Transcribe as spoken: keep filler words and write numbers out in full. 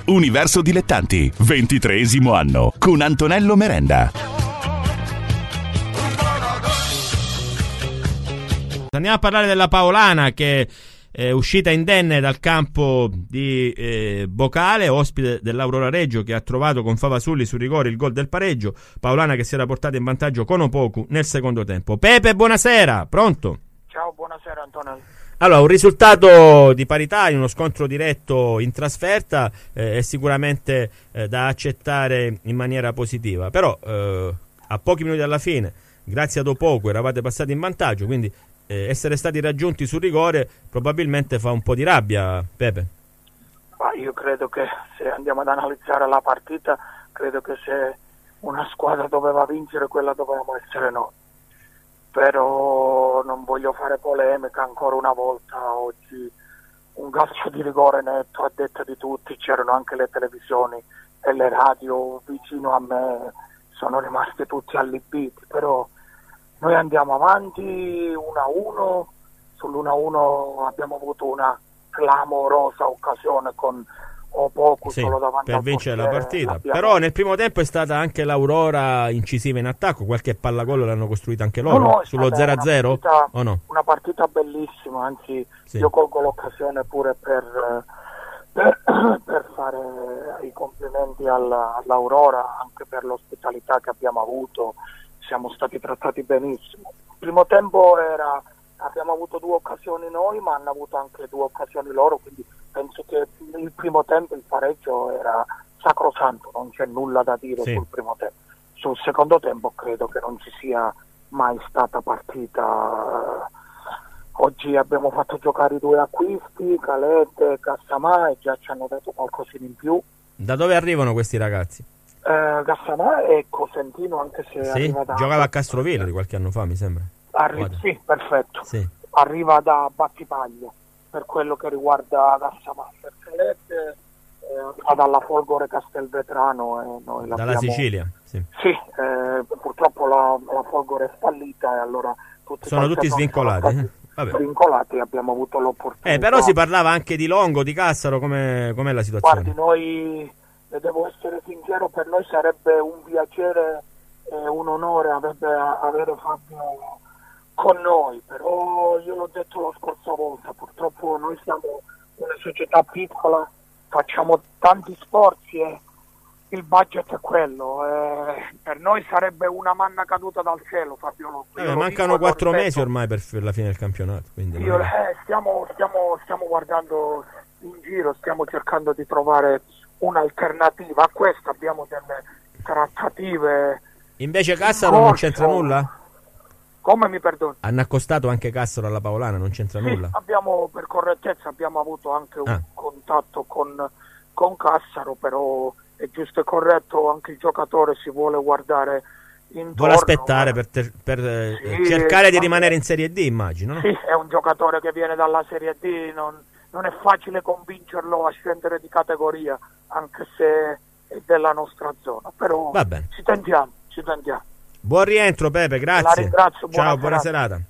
Universo Dilettanti, ventitreesimo anno, con Antonello Merenda. Andiamo a parlare della Paolana, che è uscita indenne dal campo di eh, Bocale, ospite dell'Aurora Reggio, che ha trovato con Favasulli su rigore il gol del pareggio. Paolana che si era portata in vantaggio con Opoku nel secondo tempo. Pepe, buonasera, pronto? Ciao, buonasera Antonello. Allora, un risultato di parità in uno scontro diretto in trasferta eh, è sicuramente eh, da accettare in maniera positiva, però eh, a pochi minuti dalla fine, grazie ad Opoku, eravate passati in vantaggio, quindi eh, essere stati raggiunti sul rigore probabilmente fa un po' di rabbia, Pepe. Ma io credo che se andiamo ad analizzare la partita, credo che se una squadra doveva vincere, quella dovevamo essere noi. Però non voglio fare polemica ancora una volta. Oggi un calcio di rigore netto, a detta di tutti, c'erano anche le televisioni e le radio vicino a me, sono rimasti tutti allibiti, però noi andiamo avanti uno a uno, sull'uno a uno abbiamo avuto una clamorosa occasione con o poco sì, solo davanti per al vincere portiere, la partita. l'abbiamo... Però nel primo tempo è stata anche l'Aurora incisiva in attacco, qualche pallagol l'hanno costruita anche loro, no, no, sullo zero a zero o no? Una partita bellissima, anzi sì. Io colgo l'occasione pure per, per, per fare i complimenti alla, all'Aurora, anche per l'ospitalità che abbiamo avuto, siamo stati trattati benissimo. Il primo tempo era, abbiamo avuto due occasioni noi, ma hanno avuto anche due occasioni loro, quindi penso che il primo tempo il pareggio era sacrosanto, non c'è nulla da dire sì. Sul primo tempo. Sul secondo tempo credo che non ci sia mai stata partita. Oggi abbiamo fatto giocare i due acquisti, Calette e Gassamà, e già ci hanno dato qualcosina in più. Da dove arrivano questi ragazzi? Eh, Gassamà e Cosentino, anche se sì? arriva da... Giocava a Castroville di qualche anno fa, mi sembra. Arri- sì, perfetto. Sì. Arriva da Battipaglia. Per quello che riguarda Gassamà, per Calette eh, dalla Folgore Castelvetrano e noi dalla Sicilia, sì, sì eh, purtroppo la, la Folgore è fallita e allora tutti sono tutti svincolati. Vabbè. Svincolati, abbiamo avuto l'opportunità. Eh, però si parlava anche di Longo, di Cassaro, com'è, com'è la situazione? Guardi, noi, e devo essere sincero, per noi sarebbe un piacere e un onore avere, avere Fabio con noi, però io l'ho detto la scorsa volta, purtroppo noi siamo una società piccola, facciamo tanti sforzi e il budget è quello, eh, per noi sarebbe una manna caduta dal cielo, Fabio. Eh, mancano quattro mesi ormai per la fine del campionato, quindi io, eh, stiamo, stiamo, stiamo guardando in giro, stiamo cercando di trovare un'alternativa a questo, abbiamo delle trattative. Invece Cassaro non c'entra nulla? Come mi perdono? Hanno accostato anche Cassaro alla Paolana, non c'entra sì, nulla? Abbiamo, per correttezza, abbiamo avuto anche un ah. contatto con, con Cassaro, però è giusto e corretto, anche il giocatore si vuole guardare intorno. Vuole aspettare per, ter, per sì, cercare di rimanere in Serie D, immagino, no? Sì, è un giocatore che viene dalla Serie D, non, non è facile convincerlo a scendere di categoria, anche se è della nostra zona, però ci tentiamo, ci tentiamo. Buon rientro Pepe, grazie. La ringrazio, buona ciao, serata. buona serata.